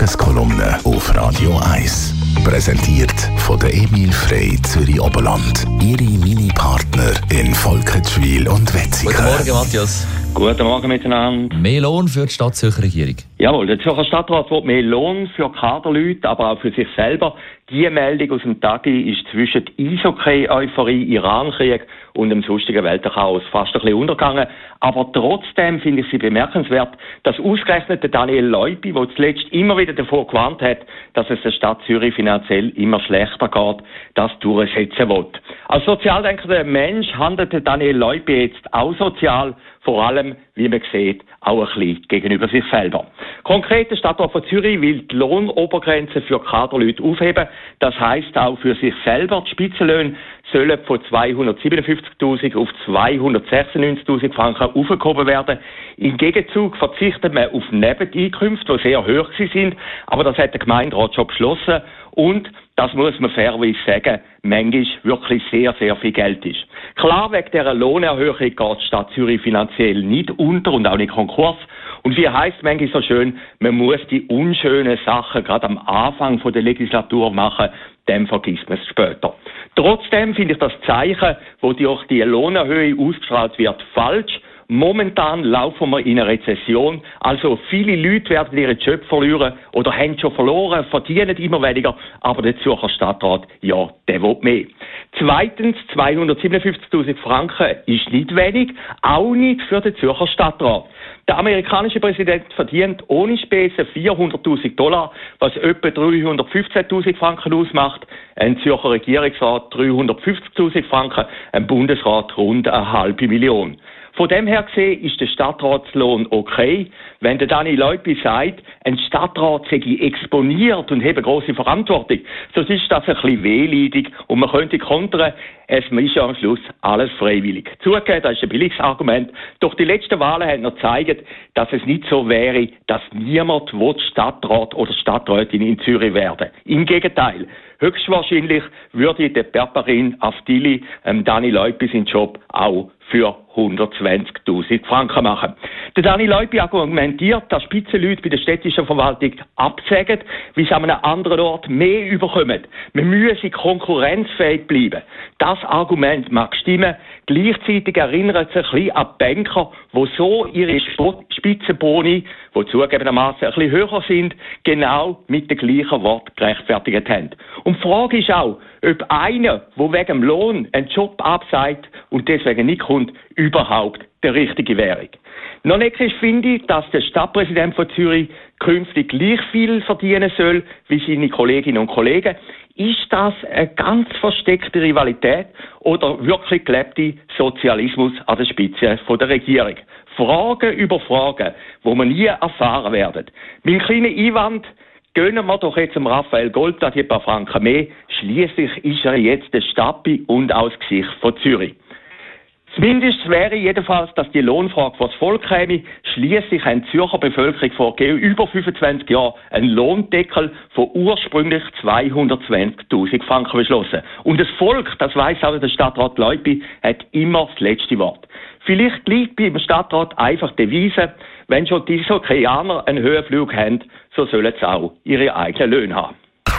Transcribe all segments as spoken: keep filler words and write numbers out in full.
Tageskolumne auf Radio eins. Präsentiert von der Emil Frey Zürich Oberland. Ihre Mini-Partner in Volkenswil und Wetzikon. Guten Morgen, Matthias. Guten Morgen miteinander. Mehr Lohn für die Stadt Zürcher Regierung. Jawohl, der Zürcher Stadtrat will mehr Lohn für Kaderleute, aber auch für sich selber. Die Meldung aus dem Tagi ist zwischen Eishockey-Euphorie, Iran-Krieg und dem sonstigen Weltchaos fast ein bisschen untergegangen. Aber trotzdem finde ich sie bemerkenswert, dass ausgerechnet der Daniel Leupi, der zuletzt immer wieder davor gewarnt hat, dass es der Stadt Zürich finanziell immer schlechter geht, das durchsetzen will. Als sozial denkender Mensch handelt der Daniel Leupi jetzt auch sozial, vor allem, wie man sieht, auch ein bisschen gegenüber sich selber. Konkret, der Stadtrat von Zürich will die Lohnobergrenze für Kaderleute aufheben. Das heisst auch für sich selber, die Spitzenlöhne sollen von zweihundertsiebenundfünfzigtausend auf zweihundertsechsundneunzigtausend Franken aufgehoben werden. Im Gegenzug verzichtet man auf Nebeneinkünfte, die sehr hoch sind, aber das hat der Gemeinderat schon beschlossen. Und, das muss man fairerweise sagen, manchmal wirklich sehr, sehr viel Geld ist. Klar, wegen dieser Lohnerhöhung geht die Stadt Zürich finanziell nicht unter und auch nicht Konkurs. Und wie heisst manchmal so schön, man muss die unschönen Sachen gerade am Anfang der Legislatur machen, dann vergisst man es später. Trotzdem finde ich das Zeichen, das durch die Lohnerhöhung ausgestrahlt wird, falsch. Momentan laufen wir in einer Rezession, also viele Leute werden ihren Job verlieren oder haben schon verloren, verdienen immer weniger, aber der Zürcher Stadtrat, ja, der will mehr. Zweitens, zweihundertsiebenundfünfzigtausend Franken ist nicht wenig, auch nicht für den Zürcher Stadtrat. Der amerikanische Präsident verdient ohne Spesen vierhunderttausend Dollar, was etwa dreihundertfünfzehntausend Franken ausmacht. Ein Zürcher Regierungsrat dreihundertfünfzigtausend Franken, ein Bundesrat rund eine halbe Million. Von dem her gesehen ist der Stadtratslohn okay. Wenn der Dani Leupi sagt, ein Stadtrat sei exponiert und habe grosse Verantwortung, so ist das ein bisschen wehleidig und man könnte kontern, es ist ja am Schluss alles freiwillig. Zugegeben, das ist ein billiges Argument, doch die letzten Wahlen haben noch gezeigt, dass es nicht so wäre, dass niemand Stadtrat oder Stadträtin in Zürich werden. Im Gegenteil. Höchstwahrscheinlich würde der Perperin Aftili ähm, Dani Leupi seinen Job auch für hundertzwanzigtausend Franken machen. Der Dani Leupi argumentiert, dass Spitzenleute bei der städtischen Verwaltung absägen, wie sie an einem anderen Ort mehr überkommen. Wir müssen konkurrenzfähig bleiben. Das Argument mag stimmen. Gleichzeitig erinnert es ein bisschen an Banker, die so ihre Spitzenboni, die zugegebenermaßen ein bisschen höher sind, genau mit dem gleichen Wort gerechtfertigt haben. Und die Frage ist auch, ob einer, der wegen dem Lohn einen Job absagt und deswegen nicht kommt, überhaupt der richtige wäre. Noch neckisch finde ich, dass der Stadtpräsident von Zürich künftig gleich viel verdienen soll wie seine Kolleginnen und Kollegen. Ist das eine ganz versteckte Rivalität oder wirklich gelebte Sozialismus an der Spitze von der Regierung? Fragen über Fragen, die wir nie erfahren werden. Mein kleiner Einwand: gönnen wir doch jetzt dem Raphael Golta die paar Franken mehr. Schliesslich ist er jetzt der Stappi und auch das Gesicht von Zürich. Zumindest wäre jedenfalls, dass die Lohnfrage vor das Volk käme. Schliesslich haben die Zürcher Bevölkerung vor über fünfundzwanzig Jahren einen Lohndeckel von ursprünglich zweihundertzwanzigtausend Franken beschlossen. Und das Volk, das weiss auch der Stadtrat Leupi, hat immer das letzte Wort. Vielleicht liegt beim Stadtrat einfach die Devise, wenn schon die Eishockeianer einen Höhenflug haben, so sollen sie auch ihre eigenen Löhne haben.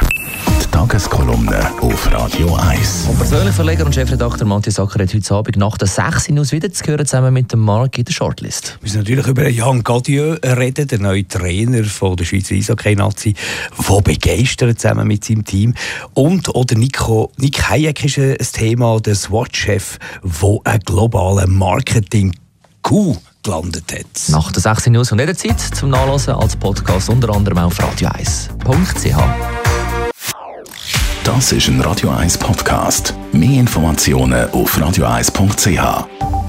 Tageskolumne auf Radio eins. Und persönlich Verleger und Chefredakteur Matthias Acker hat heute Abend nach der sechs Uhr wieder zu hören, zusammen mit dem Marc in der Shortlist. Wir müssen natürlich über Jan Gadieu reden, der neue Trainer von der Schweizer Eishockey-Nazi, der begeistert zusammen mit seinem Team. Und oder Nico, Nick Hayek ist ein Thema, der SWAT-Chef, der einen globalen Marketing-Coup gelandet hat. Nach der sechs Uhr News und jederzeit zum Nachlesen als Podcast unter anderem auf radio eins punkt c h. Das ist ein Radio eins Podcast. Mehr Informationen auf radio eins punkt c h.